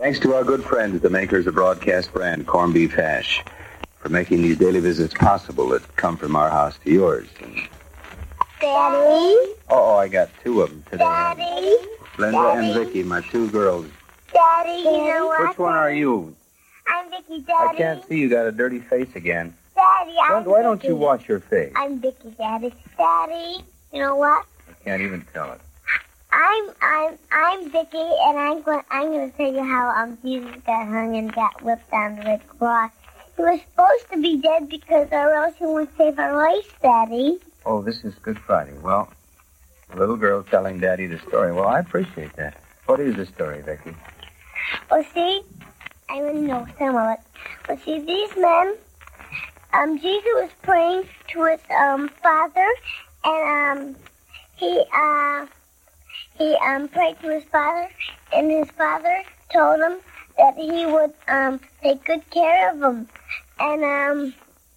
Thanks to our good friends, the makers of broadcast brand Corned Beef Hash, for making these daily visits possible that come from our house to yours. Daddy? Oh, I got two of them today. Daddy? Linda Daddy? and Vicky, my two girls. Daddy, you know what? Which one are you? I'm Vicky, Daddy. I can't see. You got a dirty face again. Daddy, Why don't you wash your face? I'm Vicky, Daddy. Daddy, you know what? I can't even tell it. I'm Vicky, and I'm going to tell you how Jesus got hung and got whipped on the red cross. He was supposed to be dead because or else he wouldn't save our lives, Daddy. Oh, this is Good Friday. Well, the little girl telling Daddy the story. Well, I appreciate that. What is the story, Vicky? Well, see, I already know some of it. Well, see, these men, Jesus was praying to his father, and he prayed to his father, and his father told him that he would take good care of him. And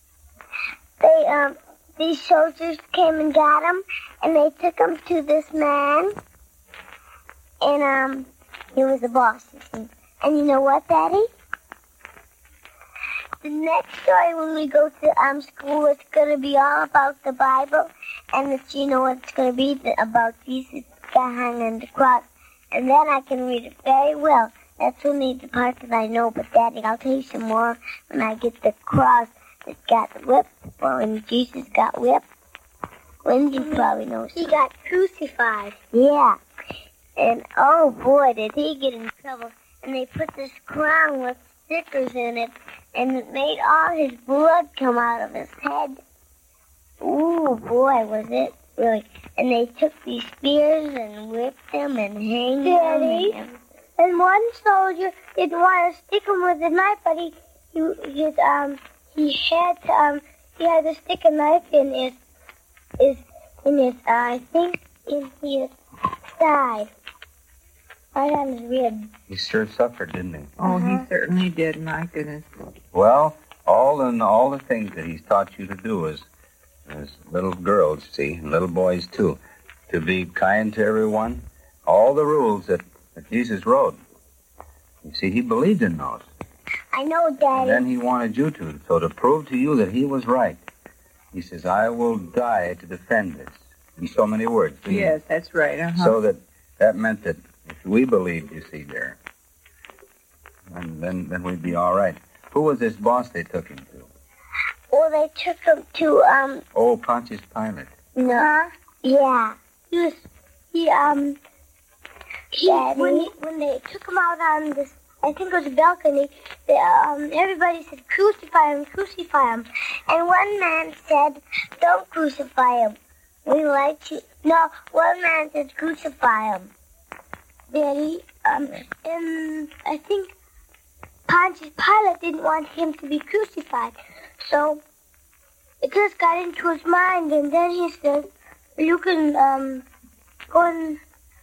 these soldiers came and got him, and they took him to this man, and he was the boss, you see. And you know what, Daddy? The next story when we go to school, it's going to be all about the Bible, and you know what it's going to be about Jesus got hung on the cross. And then I can read it very well. That's only the part that I know, but Daddy, I'll tell you some more when I get the cross that got whipped, or when Jesus got whipped. Lindsay probably knows. He got crucified. Yeah. And oh boy, did he get in trouble. And they put this crown with stickers in it, and it made all his blood come out of his head. Ooh, boy, was it really. And they took these spears and whipped him and hanged him. And one soldier didn't want to stick him with a knife, but he had to stick a knife in his side. Right on his rib. He sure suffered, didn't he? Oh, he certainly did, my goodness. Well, all the things that he's taught you to do as little girls, see, and little boys too, to be kind to everyone, all the rules that Jesus wrote. You see, he believed in those. I know, Daddy. And then he wanted you to. So to prove to you that he was right, he says, I will die to defend this. In so many words. Yes, that's right. Uh-huh. So that meant that if we believed, you see, there, and then we'd be all right. Who was this boss they took him to? Well, they took him to, Oh, Pontius Pilate. No. Yeah. When they took him out on this, I think it was a balcony, everybody said, crucify him, crucify him. And one man said, don't crucify him. We like to... No, one man said, crucify him. Daddy, and I think Pontius Pilate didn't want him to be crucified. So it just got into his mind, and then he said, you can go and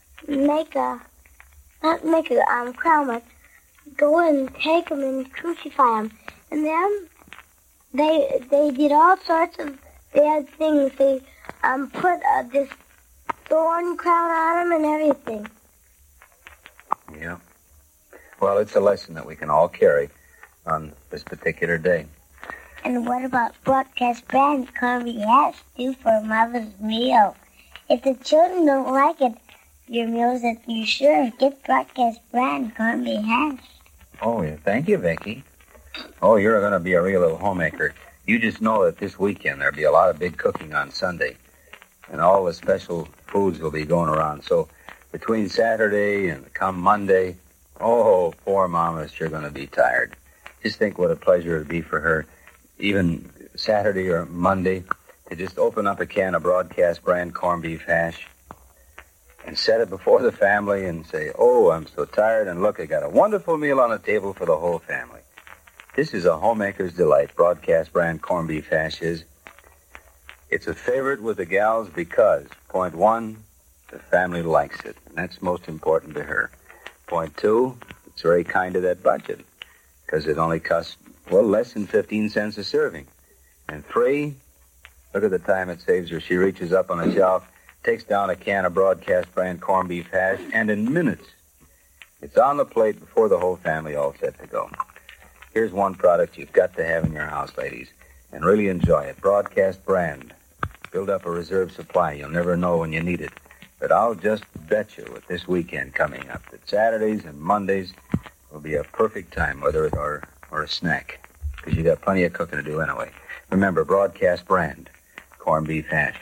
not make a crown, but go and take him and crucify him. And then they did all sorts of bad things. They put this thorn crown on him and everything. Yeah. Well, it's a lesson that we can all carry on this particular day. And what about broadcast brand Corned Beef Hash do for Mother's meal? If the children don't like it, your meals that you sure get broadcast brand Corned Beef Hash. Oh, yeah. Thank you, Vicky. Oh, you're going to be a real little homemaker. You just know that this weekend there'll be a lot of big cooking on Sunday, and all the special foods will be going around. So between Saturday and come Monday, oh, poor Mama's sure going to be tired. Just think what a pleasure it would be for her, even Saturday or Monday, to just open up a can of broadcast brand Corned Beef Hash and set it before the family and say, oh, I'm so tired, and look, I got a wonderful meal on the table for the whole family. This is a homemaker's delight. Broadcast brand Corned Beef Hash is. It's a favorite with the gals because, point one, the family likes it, and that's most important to her. Point two, it's very kind to that budget, because it only costs, well, less than 15 cents a serving. And three, look at the time it saves her. She reaches up on the shelf, takes down a can of broadcast brand Corned Beef Hash, and in minutes, It's on the plate before the whole family all set to go. Here's one product you've got to have in your house, ladies, and really enjoy it. Broadcast brand. Build up a reserve supply. You'll never know when you need it. But I'll just bet you with this weekend coming up that Saturdays and Mondays will be a perfect time, whether it's or a snack, because you got plenty of cooking to do anyway. Remember, Broadcast brand. Corned beef hash.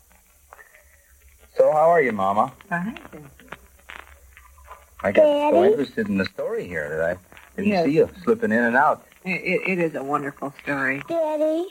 So how are you, Mama? Fine. I got so Daddy? interested in the story here that I didn't Yes. see you slipping in and out. It is a wonderful story. Daddy,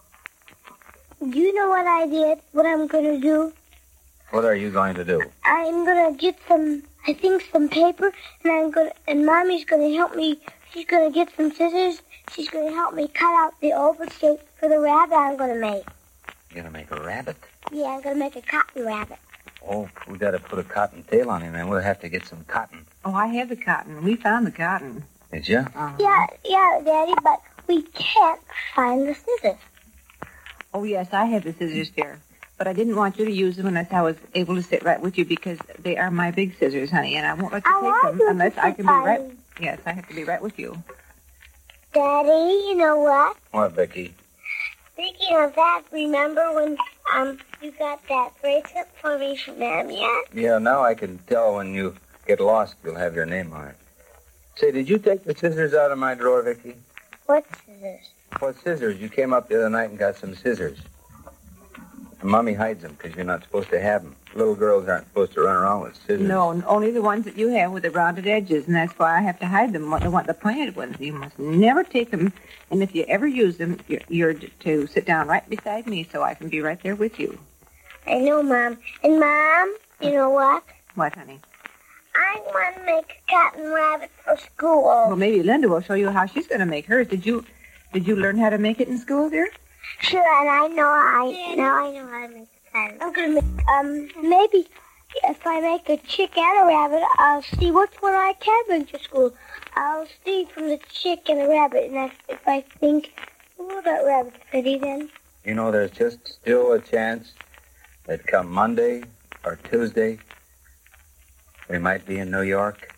do you know what I did? What I'm going to do? What are you going to do? I'm going to get some paper, and Mommy's going to help me. She's going to get some scissors. She's going to help me cut out the oval shape for the rabbit I'm going to make. You're going to make a rabbit? Yeah, I'm going to make a cotton rabbit. Oh, we got to put a cotton tail on him, and we'll have to get some cotton. Oh, I have the cotton. We found the cotton. Did you? Yeah, Daddy, but we can't find the scissors. Oh, yes, I have the scissors there. But I didn't want you to use them unless I was able to sit right with you because they are my big scissors, honey, and I won't let you take them unless I can be right. Yes, I have to be right with you. Daddy, you know what? What, Vicky? Speaking of that, remember when you got that bracelet for me from Mommy? Yeah, now I can tell when you get lost, you'll have your name on it. Say, did you take the scissors out of my drawer, Vicky? What scissors? What scissors? You came up the other night and got some scissors. And Mommy hides them because you're not supposed to have them. Little girls aren't supposed to run around with scissors. No, only the ones that you have with the rounded edges, and that's why I have to hide them. The pointed ones. You must never take them, and if you ever use them, you're to sit down right beside me so I can be right there with you. I know, Mom. And, Mom, you know what? What, honey? I want to make a cotton rabbit for school. Well, maybe Linda will show you how she's going to make hers. Did you learn how to make it in school, dear? Sure, and I know how to make a cotton. I'm going to make, maybe if I make a chick and a rabbit, I'll see which one I can bring to school. I'll see from the chick and the rabbit, and if I think, oh, that rabbit's pretty then. You know, there's just still a chance that come Monday or Tuesday, we might be in New York.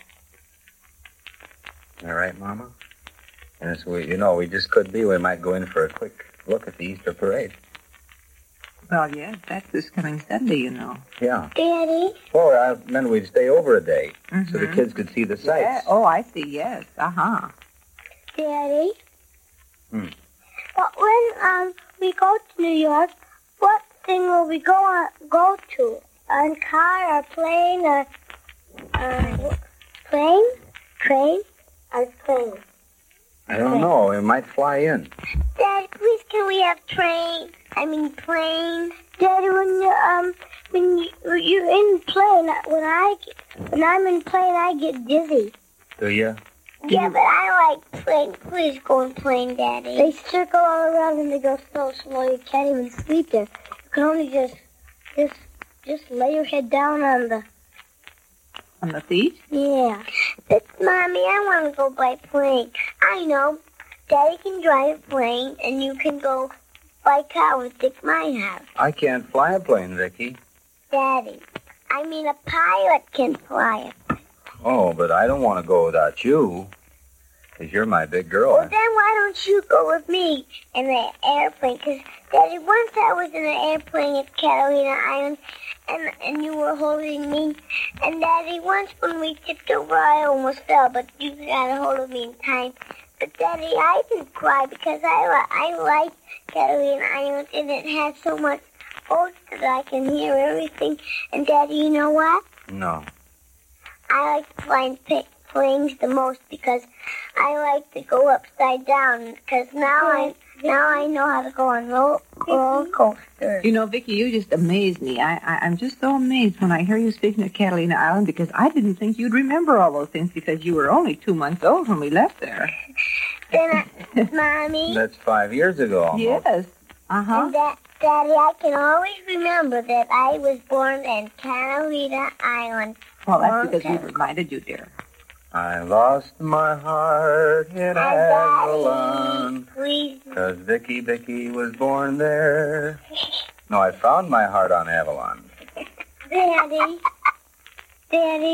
All right, Mama? And so we just could be. We might go in for a quick look at the Easter parade. Well, yes, that's this coming Sunday, you know. Yeah. Daddy? Well, I meant we'd stay over a day so the Mhm. kids could see the sights. Yeah. Oh, I see, yes. Uh-huh. Daddy? Hmm. But when we go to New York, what thing will we go to? On car or plane or plane? Train? Or plane? I don't know. We might fly in. Daddy, please can we have plane? Daddy, when you're in plane, when I'm in plane, I get dizzy. Do you? Yeah, but I like plane. Please go in plane, Daddy. They circle all around and they go so slow you can't even sleep there. You can only just lay your head down on the... On the seat? Yeah. But, Mommy, I want to go by plane. I know. Daddy can drive a plane and you can go by car with Dick Meinhardt. I can't fly a plane, Vicky. Daddy, I mean a pilot can fly it. Oh, but I don't want to go without you, because you're my big girl. Well, then why don't you go with me in the airplane? Because, Daddy, once I was in an airplane at Catalina Island, and you were holding me. And, Daddy, once when we tipped over, I almost fell, but you got a hold of me in time. But, Daddy, I didn't cry because I like Catalina Island, and it has so much oats that I can hear everything. And, Daddy, you know what? No. I like flying planes the most because I like to go upside down because now I know how to go on roller coasters. You know, Vicky, you just amaze me. I'm just so amazed when I hear you speaking of Catalina Island because I didn't think you'd remember all those things because you were only 2 months old when we left there. Then, Mommy. That's 5 years ago almost. Yes. Uh-huh. And Daddy, I can always remember that I was born in Catalina Island. Well, that's because we reminded you, dear. I lost my heart in Avalon, Please. because Vicky was born there. No, I found my heart on Avalon. Daddy,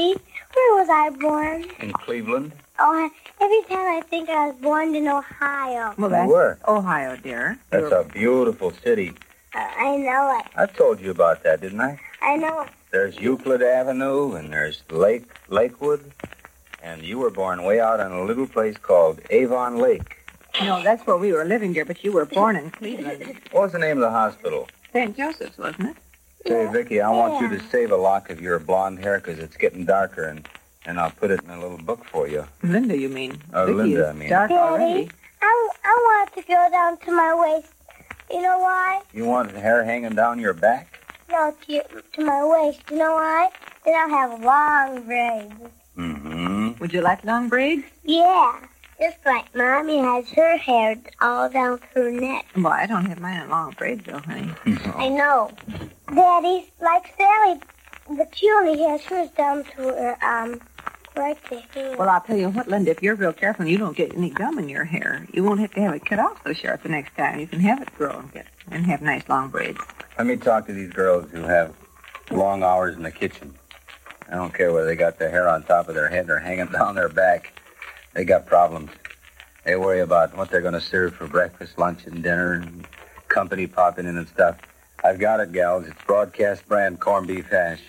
Where was I born? In Cleveland. Oh, every time I think I was born in Ohio. Well, that's were. Ohio, dear. That's a beautiful city. I know it. I told you about that, didn't I? I know it. There's Euclid Avenue, and there's Lakewood, and you were born way out on a little place called Avon Lake. No, that's where we were living, dear, but you were born in Cleveland. What was the name of the hospital? St. Joseph's, wasn't it? Say, Vicki, I want you to save a lock of your blonde hair because it's getting darker, and I'll put it in a little book for you. Linda, you mean? Oh, Vicky Linda, is I mean. dark Daddy, already. I want it to go down to my waist. You know why? You want hair hanging down your back? No, to my waist. You know why? Then I'll have long braids. Mm-hmm. Would you like long braids? Yeah, just like Mommy has her hair all down to her neck. Well, I don't have mine in long braids, though, honey. I know. Daddy's like Sally, but she only has hers down to her, right there. Well, I'll tell you what, Linda, if you're real careful and you don't get any gum in your hair, you won't have to have it cut off so sharp the next time. You can have it grow and have nice long braids. Let me talk to these girls who have long hours in the kitchen. I don't care whether they got their hair on top of their head or hanging down their back. They got problems. They worry about what they're going to serve for breakfast, lunch, and dinner, and company popping in and stuff. I've got it, gals. It's broadcast brand corned beef hash.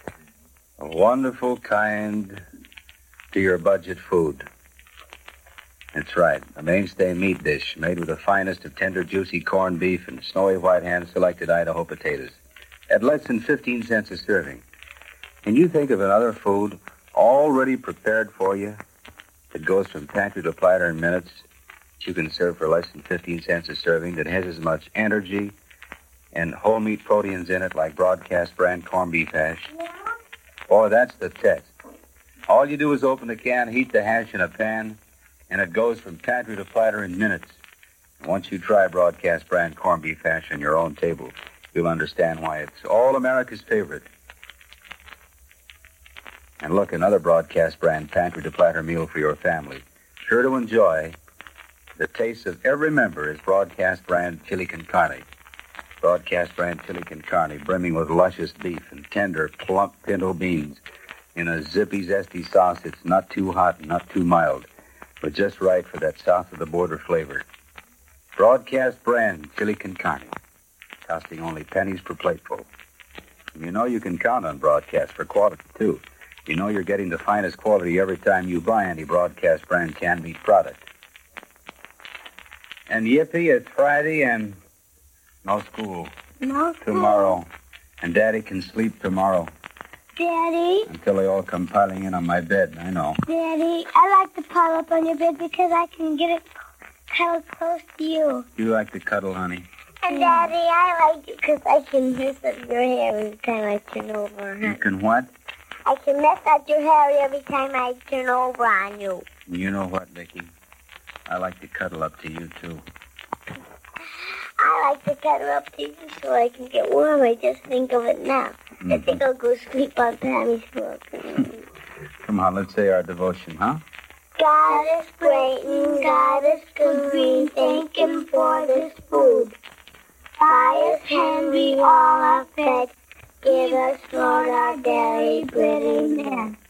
A wonderful kind to your budget food. That's right. A mainstay meat dish made with the finest of tender, juicy corned beef and snowy white hand-selected Idaho potatoes at less than 15 cents a serving. Can you think of another food already prepared for you that goes from pantry to platter in minutes that you can serve for less than 15 cents a serving that has as much energy and whole meat proteins in it like broadcast brand corned beef hash? Boy, that's the test. All you do is open the can, heat the hash in a pan, and it goes from pantry to platter in minutes. And once you try broadcast brand corned beef hash on your own table, you'll understand why it's all America's favorite. And look, another broadcast brand pantry to platter meal for your family. Sure to enjoy the taste of every member is broadcast brand chili con carne. Broadcast brand chili con carne, brimming with luscious beef and tender, plump pinto beans in a zippy, zesty sauce. It's not too hot and not too mild, but just right for that south of the border flavor. Broadcast brand chili con carne, costing only pennies per plateful. You know you can count on broadcast for quality, too. You know you're getting the finest quality every time you buy any broadcast brand canned meat product. And yippee, it's Friday and no school. No school. Tomorrow. And Daddy can sleep tomorrow. Daddy? Until they all come piling in on my bed, I know. Daddy, I like to pile up on your bed because I can get it cuddled close to you. You like to cuddle, honey? And Daddy, I like you because I can mess up your hair every time I turn over. You can what? I can mess up your hair every time I turn over on you. You know what, Vicky? I like to cuddle up to you, too. I like to cuddle up to you so I can get warm. I just think of it now. I think I'll go sleep on Tammy's book. Come on, let's say our devotion, huh? God is great and God is good. We thank Him for this food. By His hand we all are fed. Give us, Lord, our daily bread. Amen.